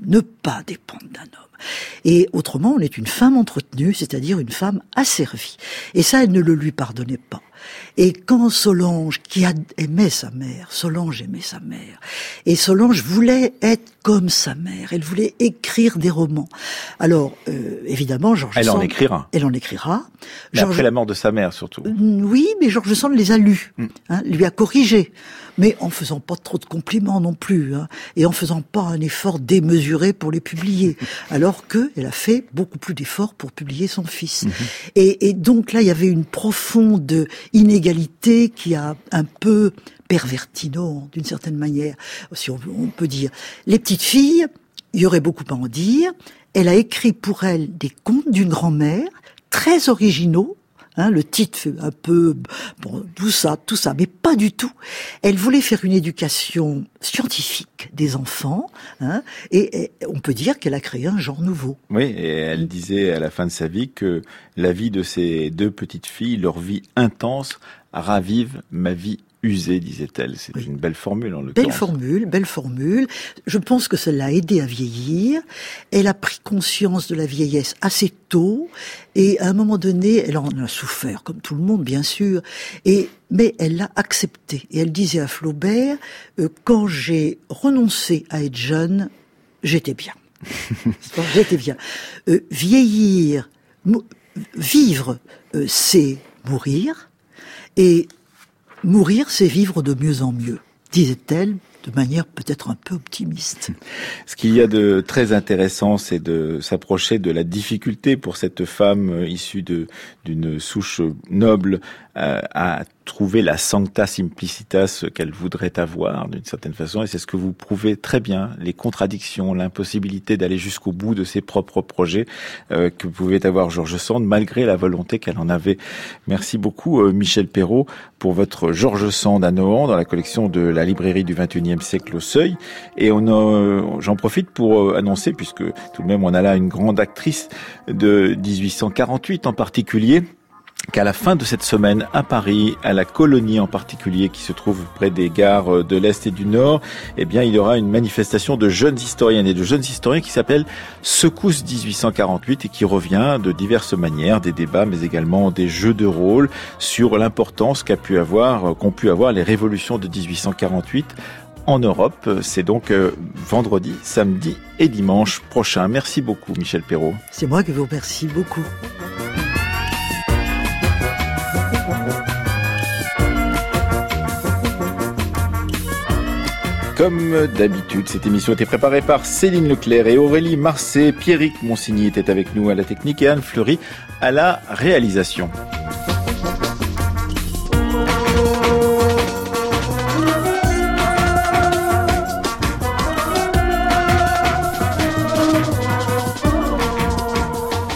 Et autrement, on est une femme entretenue, c'est-à-dire une femme asservie. Et ça, elle ne le lui pardonnait pas. Et quand Solange, aimait sa mère, et Solange voulait être comme sa mère, elle voulait écrire des romans. Alors, évidemment, George Sand... Elle en écrira. Mais après la mort de sa mère, surtout. Oui, mais George Sand les a lus, lui a corrigé. Mais en faisant pas trop de compliments non plus, et en faisant pas un effort démesuré pour les publier, alors que elle a fait beaucoup plus d'efforts pour publier son fils. Et donc là, il y avait une profonde inégalité qui a un peu perverti, d'une certaine manière, si on peut dire. Les petites filles, il y aurait beaucoup à en dire. Elle a écrit pour elles des contes d'une grand-mère, très originaux. Le titre fait un peu, tout ça, mais pas du tout. Elle voulait faire une éducation scientifique des enfants, et on peut dire qu'elle a créé un genre nouveau. Oui, et elle disait à la fin de sa vie que la vie de ces deux petites filles, leur vie intense, ravive ma vie usée, disait-elle. C'est une belle formule, en l'occurrence. Belle formule. Je pense que ça l'a aidée à vieillir. Elle a pris conscience de la vieillesse assez tôt, et à un moment donné, elle en a souffert, comme tout le monde, bien sûr, mais elle l'a accepté. Et elle disait à Flaubert, quand j'ai renoncé à être jeune, j'étais bien. Vieillir, vivre, c'est mourir, et mourir, c'est vivre de mieux en mieux, disait-elle, de manière peut-être un peu optimiste. Ce qu'il y a de très intéressant, c'est de s'approcher de la difficulté pour cette femme issue d'une souche noble à trouver la sancta simplicitas qu'elle voudrait avoir d'une certaine façon, et c'est ce que vous prouvez très bien, les contradictions, l'impossibilité d'aller jusqu'au bout de ses propres projets que pouvait avoir George Sand malgré la volonté qu'elle en avait. Merci beaucoup Michel Perrault pour votre George Sand à Nohant dans la collection de la librairie du XXIe siècle au Seuil, et j'en profite pour annoncer, puisque tout de même on a là une grande actrice de 1848 en particulier, qu'à la fin de cette semaine à Paris, à la Colonie en particulier, qui se trouve près des gares de l'Est et du Nord, il y aura une manifestation de jeunes historiennes et de jeunes historiens qui s'appelle Secousse 1848 et qui revient de diverses manières, des débats mais également des jeux de rôle sur l'importance qu'ont pu avoir les révolutions de 1848 en Europe. C'est donc vendredi, samedi et dimanche prochain. Merci beaucoup Michel Perrault. C'est moi qui vous remercie beaucoup. Comme d'habitude, cette émission était préparée par Céline Leclerc et Aurélie Marcet. Pierrick Monsigny était avec nous à la technique et Anne Fleury à la réalisation.